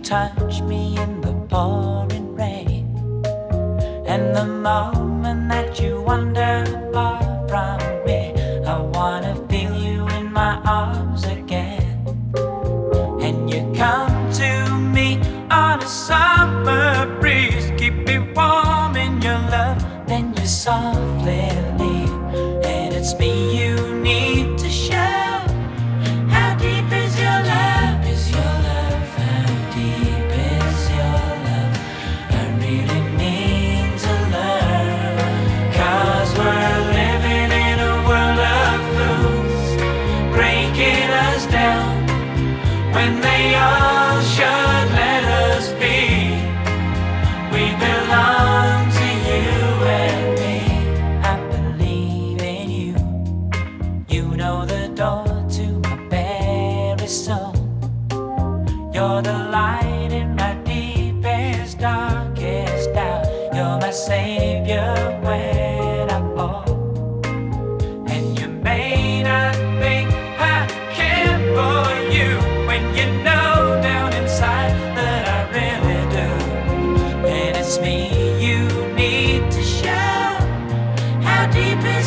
touch me in the pouring rain, and the moment that you wander far from me, I wanna feel you in my arms again. And you come to me on a summer breeze, keep me warm in your love, then you softly leave. And it's me you need to show. How deep is your love? Is your love? How deep is your love? I really need to learn. 'Cause we're living in a world of fools, breaking us down when they all should let us be. We belong to you and me. I believe in you. You know the door to my very soul. You're the light in my deepest, darkest doubt. You're my savior when I fall. And you may not think I care for you, when you know down inside that I really do. And it's me you need to show. How deep is